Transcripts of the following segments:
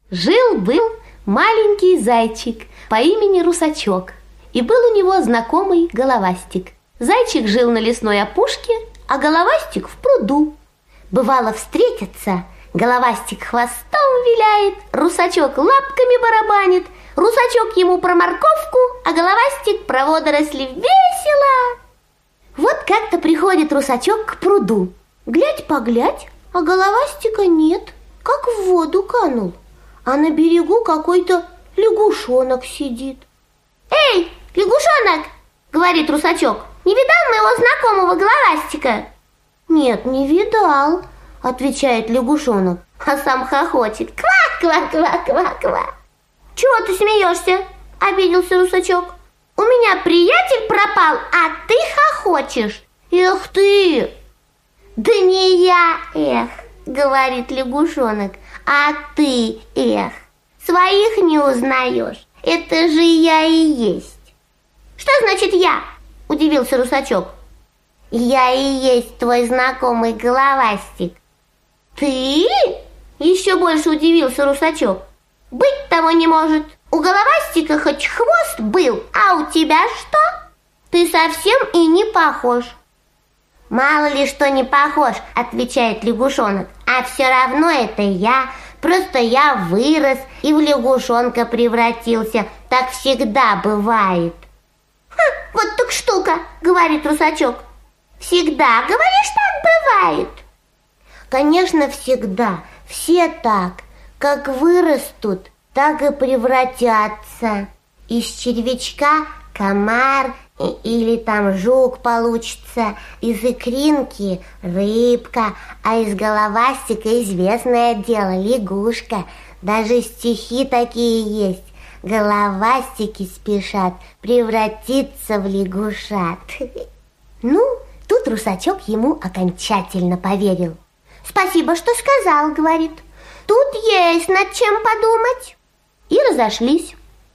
Жил-был маленький зайчик по имени Русачок, и был у него знакомый Головастик. Зайчик жил на лесной опушке, а Головастик в пруду. Бывало, встретятся, Головастик хвостом виляет, Русачок лапками барабанит, Русачок ему про морковку, а Головастик про водоросли. Весело! Вот как-то приходит Русачок к пруду. Глядь-поглядь, а Головастика нет, как в воду канул. А на берегу какой-то лягушонок сидит. «Эй, лягушонок!» — говорит Русачок. «Не видал моего знакомого Головастика?» «Нет, не видал», — отвечает лягушонок, а сам хохочет. «Ква-ква-ква-ква-ква!» «Чего ты смеешься?» — обиделся Русачок. «У меня приятель пропал, а ты хохочешь!» «Эх ты!» «Да не я, эх!» — говорит лягушонок. «А ты, эх! Своих не узнаешь! Это же я и есть!» «Что значит я?» — удивился Русачок. «Я и есть твой знакомый Головастик». «Ты?» — еще больше удивился Русачок. «Быть того не может! У Головастика хоть хвост был, а у тебя что? Ты совсем и не похож». «Мало ли что не похож», — отвечает лягушонок. «А все равно это я. Просто я вырос и в лягушонка превратился. Так всегда бывает». «Вот так штука», — говорит Русачок. «Всегда, говоришь, так бывает?» «Конечно, всегда. Все так. Как вырастут, так и превратятся. Из червячка комар или там жук получится, из икринки рыбка, а из головастика известное дело лягушка. Даже стихи такие есть. Головастики спешат превратиться в лягушат. Ну, тут Русачок ему окончательно поверил. «Спасибо, что сказал», — говорит. «Тут есть над чем подумать». И разошлись.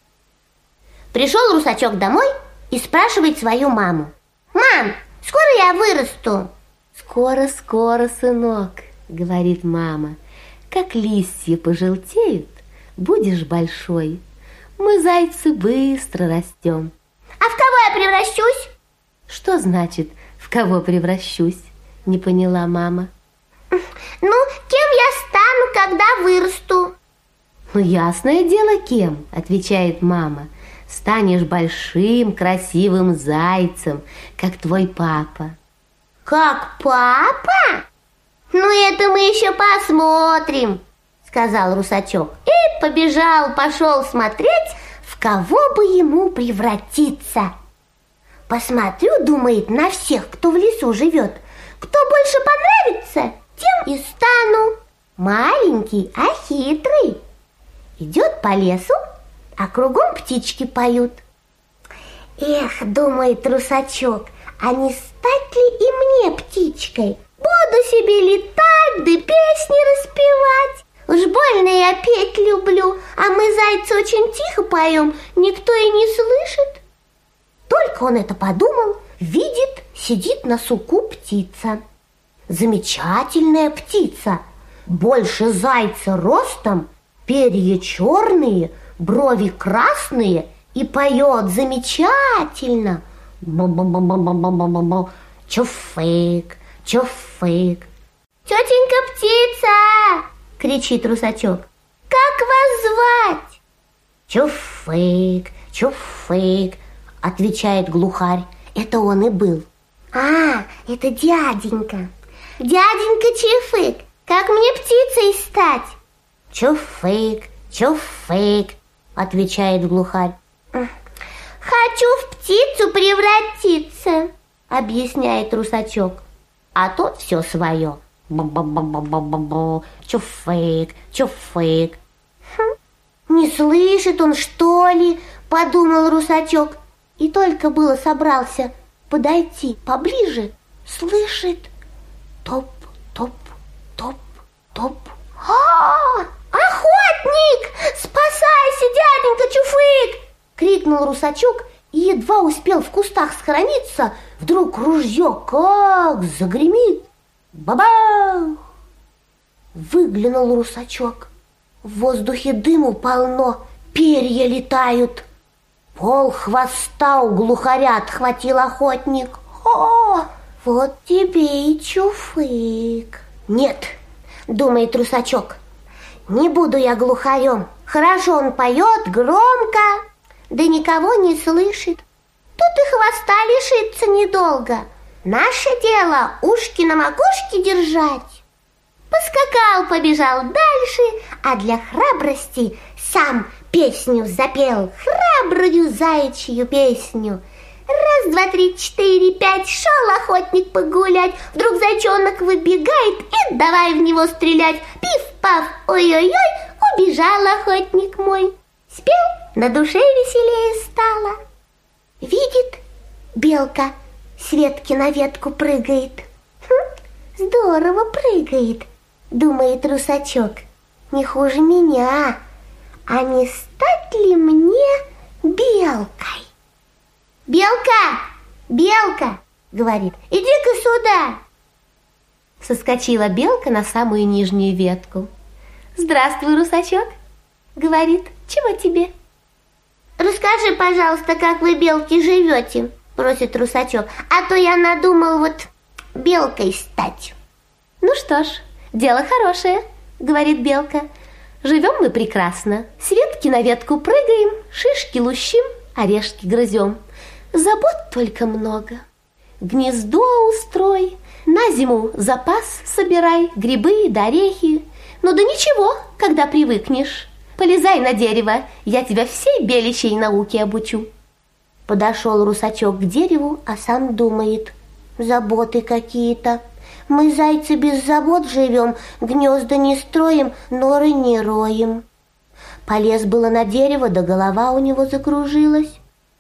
Пришел Русачок домой и спрашивает свою маму. «Мам, скоро я вырасту?» «Скоро-скоро, сынок», — говорит мама. «Как листья пожелтеют, будешь большой. Мы, зайцы, быстро растем». «А в кого я превращусь?» «Что значит, в кого превращусь?» — не поняла мама. «Ну, кем я стану, когда вырасту?» «Ну, ясное дело, кем», — отвечает мама. «Станешь большим, красивым зайцем, как твой папа». «Как папа? Ну, это мы еще посмотрим», — сказал Русачок. И пошел смотреть, в кого бы ему превратиться. «Посмотрю, — думает, — на всех, кто в лесу живет. Кто больше понравится, тем и стану. Маленький, а хитрый». Идет по лесу, а кругом птички поют. «Эх, — думает Русачок, — а не стать ли и мне птичкой? Буду себе летать, да песни распевать. Уж больно я петь люблю, а мы, зайцы, очень тихо поем, никто и не слышит». Только он это подумал, видит, сидит на суку птица. Замечательная птица, больше зайца ростом, перья черные, брови красные, и поет замечательно. Бу-бу-бу-бу-бу-бу-бу-бу. Чуфык, чуфык. «Тетенька птица!» — кричит Русачок. «Как вас звать?» «Чуфык, чуфык», — отвечает глухарь. Это он и был. «А, это дяденька. Дяденька Чифык, как мне птицей стать?» «Чуфык, чуфык», — отвечает глухарь. «Хочу в птицу превратиться», — объясняет Русачок. А тот все свое. Бу-бу-бу-бу-бу-бу, чуфык, чуфык. «Не слышит он, что ли?» — подумал Русачок. И только было собрался подойти поближе, слышит: топ-топ, топ-топ. «Охотник! Спасайся, дяденька Чуфык!» — крикнул Русачок и едва успел в кустах схорониться, вдруг ружье как загремит. Бабах! Выглянул Русачок. В воздухе дыму полно, перья летают. Пол хвоста у глухаря отхватил охотник. О, вот тебе и чуфык. Нет, думает Русачок, не буду я глухарем. Хорошо он поет громко, да никого не слышит. Тут и хвоста лишиться недолго. Наше дело ушки на макушке держать. Поскакал, побежал дальше, а для храбрости сам песню запел, храбрую заячью песню. Раз, два, три, четыре, пять, шел охотник погулять. Вдруг зайчонок выбегает и давай в него стрелять. Пиф-паф, ой-ой-ой, убежал охотник мой. Спел, на душе веселее стало. Видит, белка с ветки на ветку прыгает. Здорово прыгает, думает Русачок. Не хуже меня. А не стать ли мне белкой? Белка, белка, говорит, иди-ка сюда. Соскочила белка на самую нижнюю ветку. Здравствуй, Русачок, говорит, чего тебе? Расскажи, пожалуйста, как вы, белки, живете, просит Русачок, а то я надумал вот белкой стать. Ну что ж, дело хорошее, говорит белка. Живем мы прекрасно, с ветки на ветку прыгаем, шишки лущим, орешки грызем. Забот только много. Гнездо устрой, на зиму запас собирай, грибы да орехи. Ну да ничего, когда привыкнешь. Полезай на дерево, я тебя всей беличьей науке обучу. Подошел Русачок к дереву, а сам думает: заботы какие-то. Мы, зайцы, без забот живем, гнезда не строим, норы не роем. Полез было на дерево, да голова у него закружилась.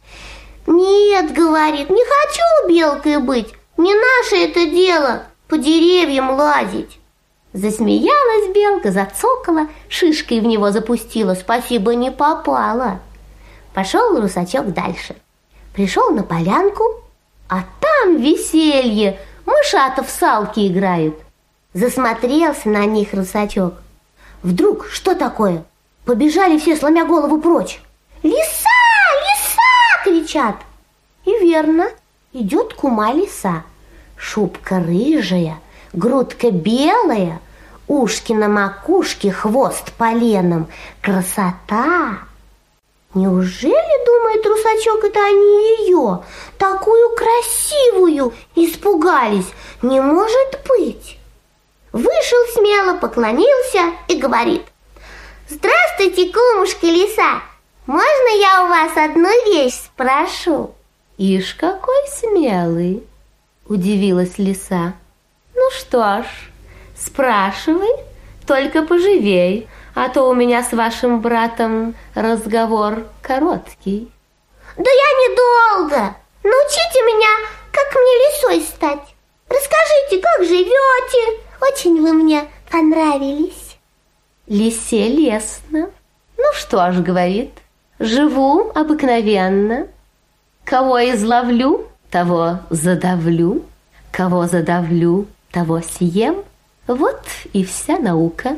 Нет, говорит, не хочу белкой быть, не наше это дело по деревьям лазить. Засмеялась белка, зацокала, шишкой в него запустила, спасибо, не попала. Пошел Русачок дальше. Пришел на полянку, а там веселье, мышата в салки играют. Засмотрелся на них Русачок. Вдруг что такое? Побежали все, сломя голову, прочь. Лиса, лиса, кричат. И верно, идет кума лиса. Шубка рыжая, грудка белая, ушки на макушке, хвост поленом. Красота! Неужели, думает Русачок, это они ее, такую красивую, испугались? Не может быть. Вышел смело, поклонился и говорит: здравствуйте, кумушка лиса, можно я у вас одну вещь спрошу? Ишь, какой смелый, удивилась лиса. Ну что ж, спрашивай, только поживей, а то у меня с вашим братом разговор короткий. Да я недолго. Научите меня, как мне лисой стать. Расскажите, как живете. Очень вы мне понравились. Лисе лестно. Ну что ж, говорит, живу обыкновенно. Кого изловлю, того задавлю. Кого задавлю, того съем. Вот и вся наука.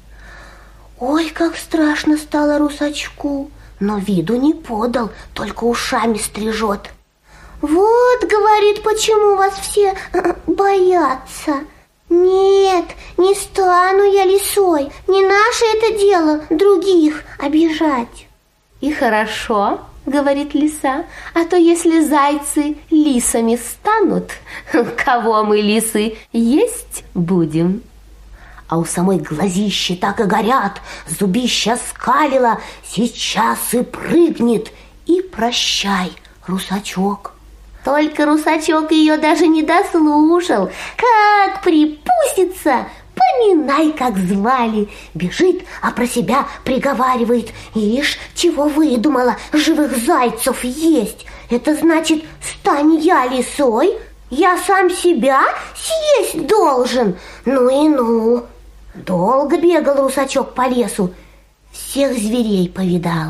Ой, как страшно стало Русачку, но виду не подал, только ушами стрижет. Вот, говорит, почему вас все боятся. Нет, не стану я лисой, не наше это дело других обижать. И хорошо, говорит лиса, а то если зайцы лисами станут, кого мы, лисы, есть будем? А у самой глазища так и горят, зубища скалила, сейчас и прыгнет, и прощай, Русачок. Только Русачок ее даже не дослушал. Как припустится, поминай, как звали. Бежит, а про себя приговаривает: ишь, чего выдумала, живых зайцев есть. Это значит, стань я лисой, я сам себя съесть должен. Ну и ну. Долго бегал Русачок по лесу, всех зверей повидал.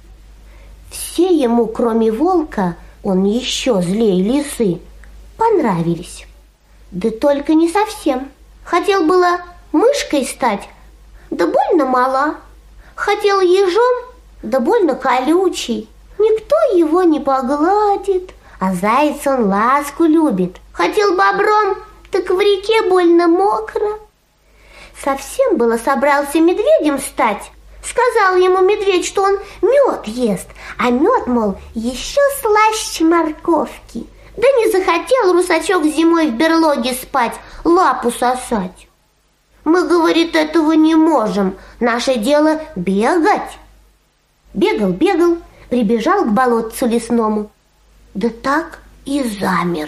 Все ему, кроме волка, он еще злей лисы, понравились. Да только не совсем. Хотел было мышкой стать, да больно мала. Хотел ежом, да больно колючий. Никто его не погладит, а заяц он ласку любит. Хотел бобром, так в реке больно мокро. Совсем было собрался медведем стать. Сказал ему медведь, что он мед ест, а мед, мол, еще слаще морковки. Да не захотел русачок зимой в берлоге спать, лапу сосать. Мы, говорит, этого не можем, наше дело бегать. Бегал, прибежал к болотцу лесному, да так и замер.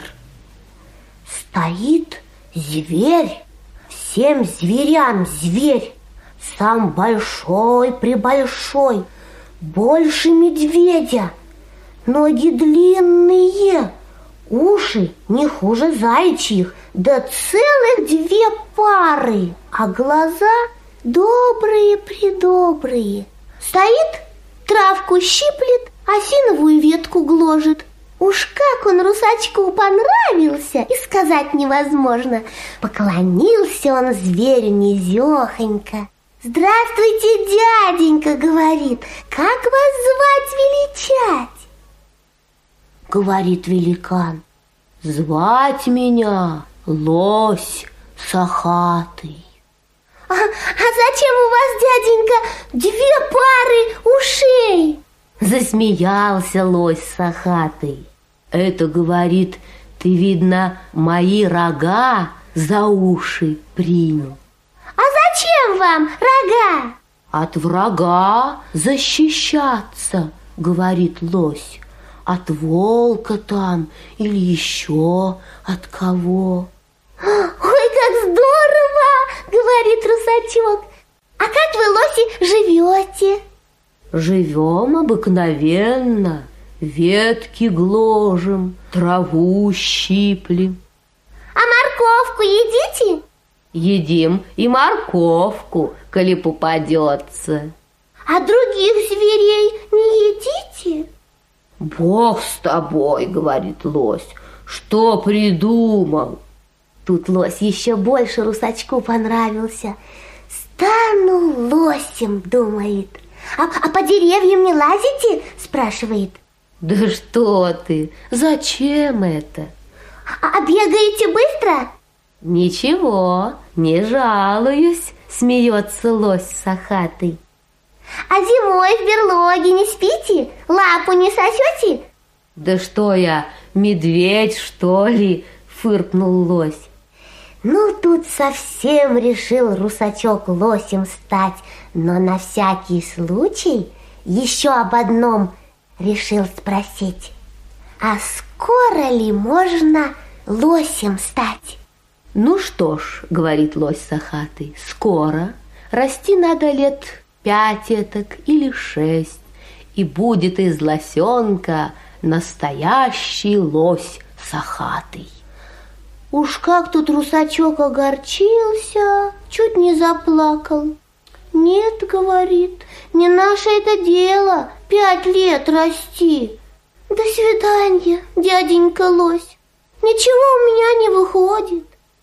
Стоит зверь, всем зверям зверь, сам большой-пребольшой, больше медведя, ноги длинные, уши не хуже заячьих, да целых 2 пары, а глаза добрые-предобрые. Стоит, травку щиплет, осиновую ветку гложет. Уж как он русачку понравился, и сказать невозможно. Поклонился он зверю низехонько. «Здравствуйте, дяденька, — говорит, — как вас звать-величать?» Говорит великан: «Звать меня Лось Сахатый». А зачем у вас, дяденька, 2 пары ушей?» Засмеялся Лось Сахатый. «Это, — говорит, — ты, видно, мои рога за уши принял». «А зачем вам рога?» «От врага защищаться, — говорит лось, — от волка там или еще от кого». «Ой, как здорово! — говорит русачок. — А как вы, лоси, живете?» «Живем обыкновенно, ветки гложем, траву щиплем». «А морковку едите?» «Едим и морковку, коли попадется». «А других зверей не едите?» «Бог с тобой, — говорит лось, — что придумал?» Тут лось еще больше русачку понравился. «Стану лосем, — думает. — А по деревьям не лазите? — спрашивает. «Да что ты, зачем это?» А бегаете быстро?» «Ничего, не жалуюсь, — смеется лось Сахатый». «А зимой в берлоге не спите? Лапу не сосете?» «Да что я, медведь, что ли?» — фыркнул лось. Ну, тут совсем решил русачок лосем стать, но на всякий случай еще об одном решил спросить: а скоро ли можно лосем стать? «Ну что ж, — говорит лось Сахатый, — скоро. Расти надо лет 5 этак или 6, и будет из лосенка настоящий лось Сахатый». Уж как тут русачок огорчился, чуть не заплакал. «Нет, — говорит, — не наше это дело 5 лет расти. До свидания, дяденька лось, ничего у меня не выходит».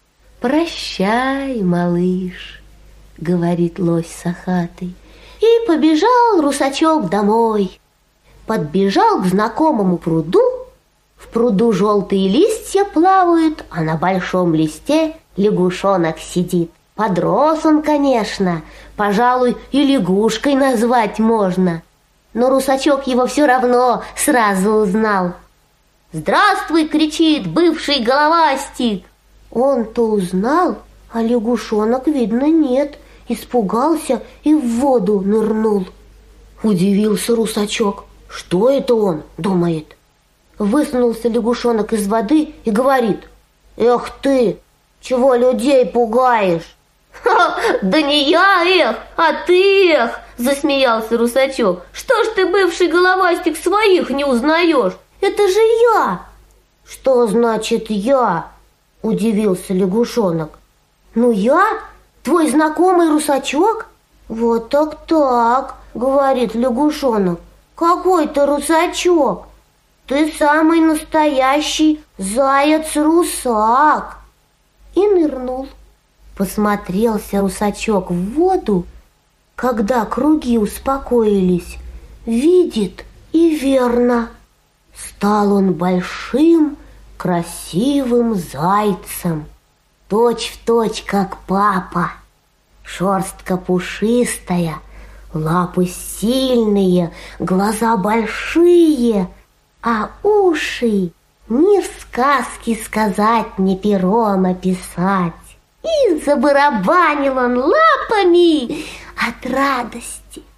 «Прощай, малыш, — говорит лось Сахатый». И побежал русачок домой. Подбежал к знакомому пруду. В пруду желтые листья плавают, а на большом листе лягушонок сидит. Подрос он, конечно, пожалуй, и лягушкой назвать можно. Но русачок его все равно сразу узнал. «Здравствуй! — кричит бывший головастик!» Он-то узнал, а лягушонок, видно, нет. Испугался и в воду нырнул. Удивился русачок. Что это он, думает? Высунулся лягушонок из воды и говорит: «Эх ты, чего людей пугаешь?» «Ха, да не я, эх, а ты, эх!» — засмеялся русачок. «Что ж ты, бывший головастик, своих не узнаешь? Это же я!» «Что значит я?» — удивился лягушонок. «Ну я? Твой знакомый русачок?» «Вот так, — говорит лягушонок, — какой ты русачок? Ты самый настоящий заяц-русак!» И нырнул. Посмотрелся русачок в воду Когда круги успокоились, видит и верно. Стал он большим, красивым зайцем, точь-в-точь, как папа. Шерстка пушистая, лапы сильные, глаза большие, а уши ни в сказке сказать, ни пером описать. И забарабанил он лапами от радости.